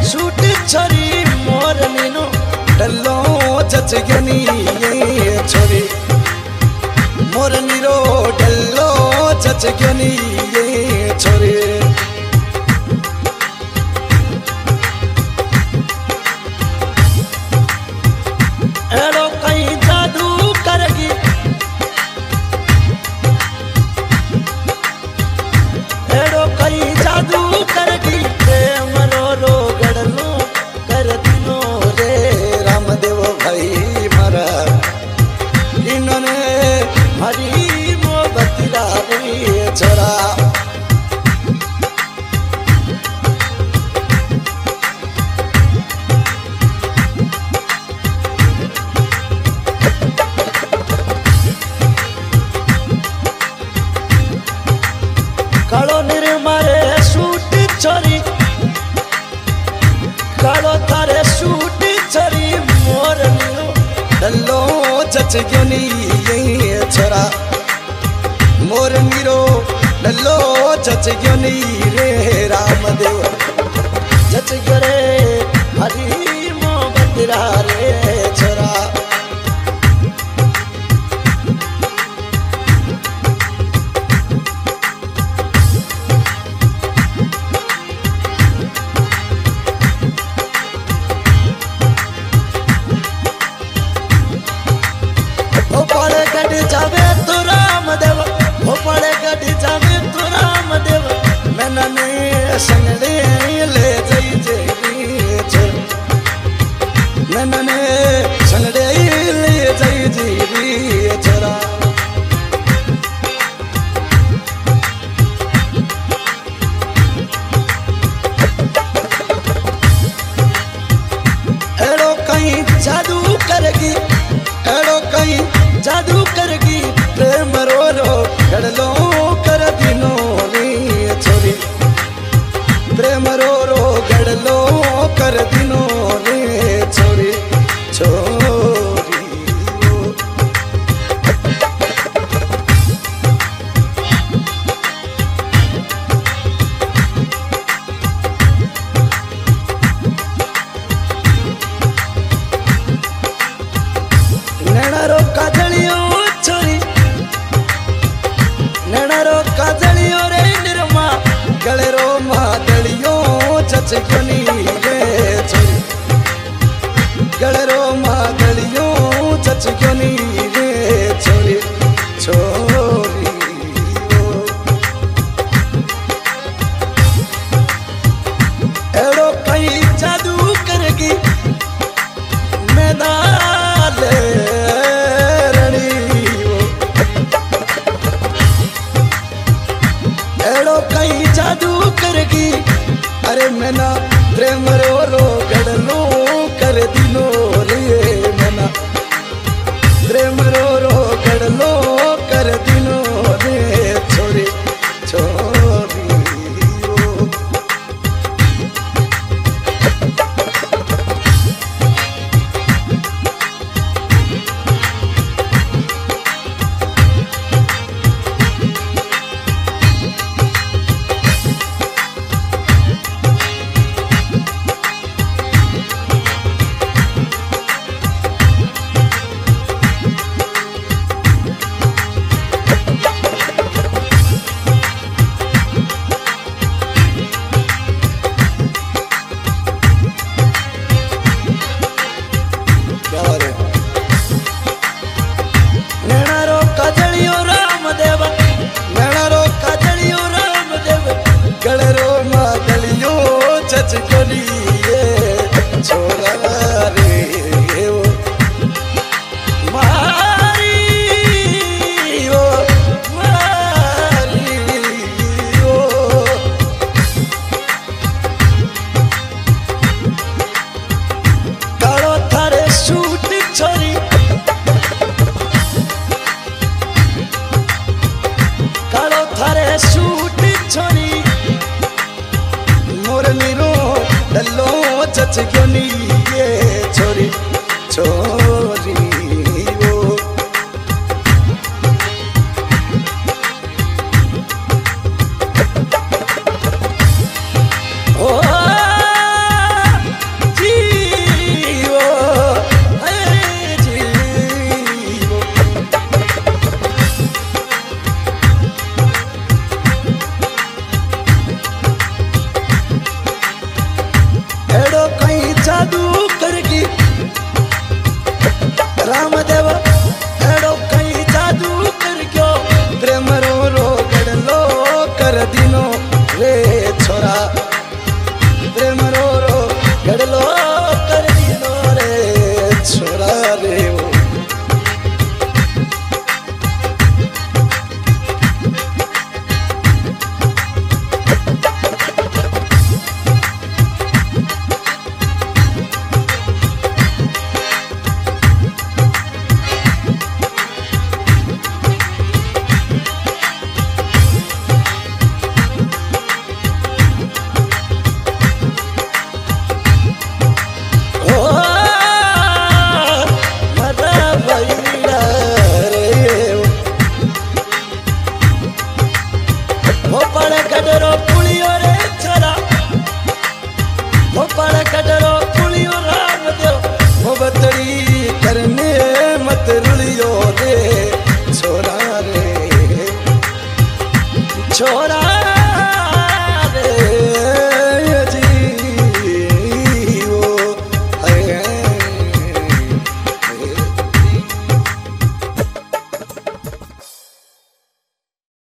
shoot छोरी मोरनी no डल्लो जच गनी ये छोरी मोरनी रो डल्लो जच गनी ये छोरी एड़ो कहीं जादू करगी एड़ो कहीं जादू करगी प्रेम रो रो गड़लो कर दिनो रे रामदेव भाई मारा इन्होंने हरी मोहब्बत रे छोरा कालो निर्मारे सूट छोरी कालो थारे सूट छोरी मोरनी डल्लो जच गनी ये छोरा मोरनी रो डल्लो जच गनी रे रामदेव जच गरे हरी मोहब्बत रे छोरा जावे तो रामदेव भोपाल गढ़ जावे तो रामदेव मैंने नहीं संगड़े ले जाई जे मैंने नहीं संगड़े ले जाई जी छोरा एड़ो कहीं जादू करगी एड़ो कहीं जादू करगी प्रेम रो रो गड़लो कर दिनो रे छोरी प्रेम रो रो गड़लो कर दिनो रे छोरी छोरी नैना रो काजलियो छोरी नैना रो काजलियो रे निर्मा गले रो मादलियो जच गनी रे छोरी गले रो मादलियो जच गनी रे छोरी छोरी एड़ो कहीं जादू करगी मैदान एड़ो कहीं जादू करगी अरे मैना प्रेम रो रो गड़लो कर दिनो रे मैना प्रेम रो रो गड़लो कर दिनो रे छोरी छोरी जादू करगी रामदेव एड़ो कई जादू कर गयो प्रेम रो रो गड़लो कर दिनो रे छोरा प्रेम रो रो गड़लो कर दिनो रे छोरा रे कटरो पुलियो रे छोरा भोपाल कटरो पुलियो राम देव वो बतड़ी करने मत रुलियो रे